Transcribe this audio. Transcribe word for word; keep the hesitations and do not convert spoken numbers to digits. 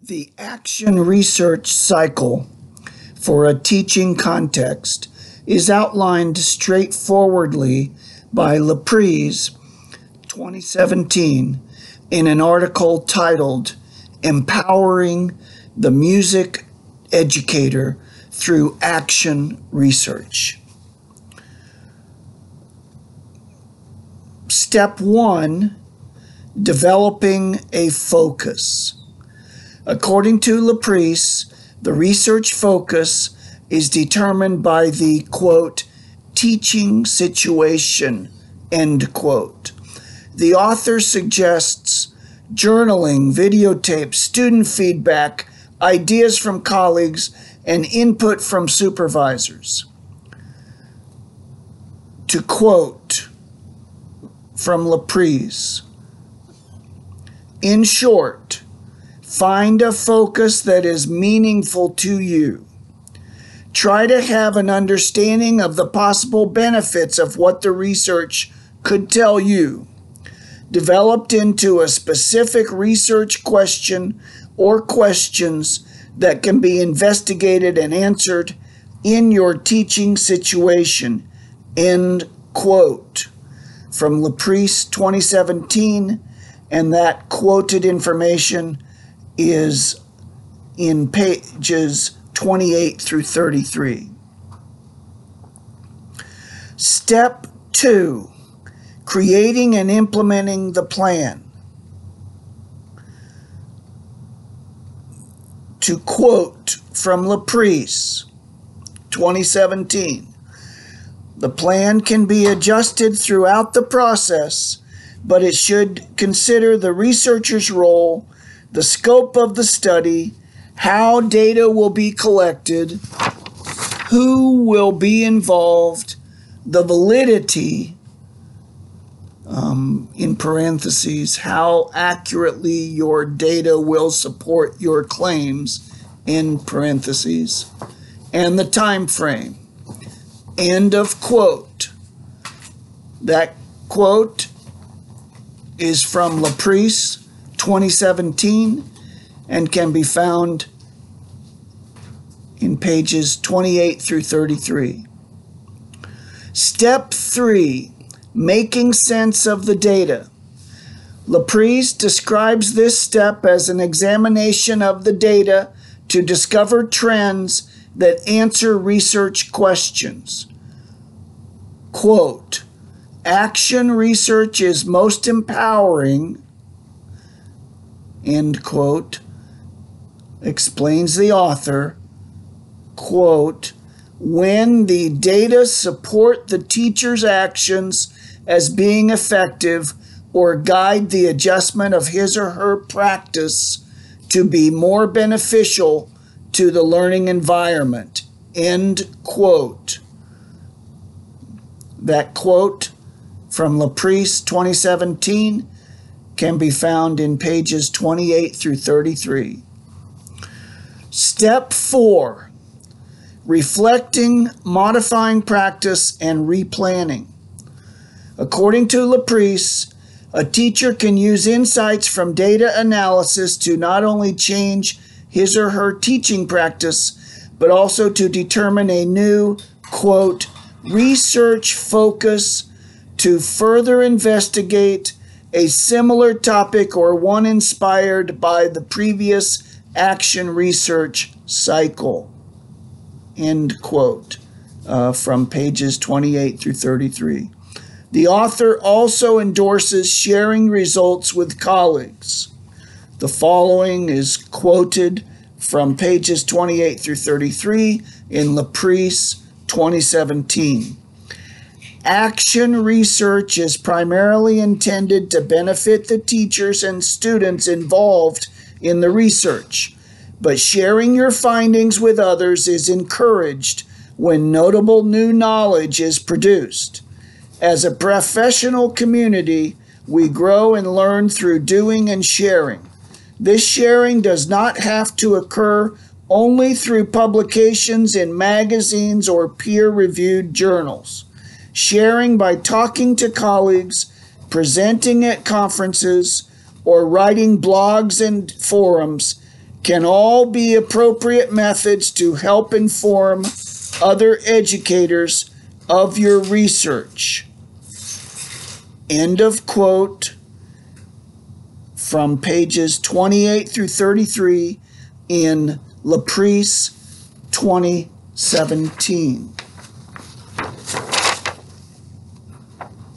The action research cycle for a teaching context is outlined straightforwardly by Laprise, twenty seventeen, in an article titled Empowering the Music Educator Through Action Research. Step one, developing a focus. According to Laprise, the research focus is determined by the, quote, teaching situation, end quote. The author suggests journaling, videotape, student feedback, ideas from colleagues, and input from supervisors. To quote from Laprise, in short, find a focus that is meaningful to you. Try to have an understanding of the possible benefits of what the research could tell you, developed into a specific research question or questions that can be investigated and answered in your teaching situation, end quote. From Laprise twenty seventeen, and that quoted information is in pages twenty-eight through thirty-three. Step two, creating and implementing the plan. To quote from Laprise, twenty seventeen, the plan can be adjusted throughout the process, but it should consider the researcher's role, the scope of the study, how data will be collected, who will be involved, the validity, um, in parentheses, how accurately your data will support your claims, in parentheses, and the time frame, end of quote. That quote is from Laprise twenty seventeen and can be found in pages twenty-eight through thirty-three. Step three, making sense of the data. Laprise describes this step as an examination of the data to discover trends that answer research questions. Quote, action research is most empowering, end quote, explains the author, quote, when the data support the teacher's actions as being effective or guide the adjustment of his or her practice to be more beneficial to the learning environment, end quote. That quote from Laprise twenty seventeen can be found in pages twenty-eight through thirty-three. Step four, reflecting, modifying practice, and replanning. According to Laprise, a teacher can use insights from data analysis to not only change his or her teaching practice, but also to determine a new, quote, research focus to further investigate a similar topic or one inspired by the previous action research cycle, end quote, uh, from pages twenty-eight through thirty-three. The author also endorses sharing results with colleagues. The following is quoted from pages twenty-eight through thirty-three in Laprise twenty seventeen. Action research is primarily intended to benefit the teachers and students involved in the research, but sharing your findings with others is encouraged when notable new knowledge is produced. As a professional community, we grow and learn through doing and sharing. This sharing does not have to occur only through publications in magazines or peer-reviewed journals. Sharing by talking to colleagues, presenting at conferences, or writing blogs and forums can all be appropriate methods to help inform other educators of your research. End of quote from pages twenty-eight through thirty-three in Laprise twenty seventeen.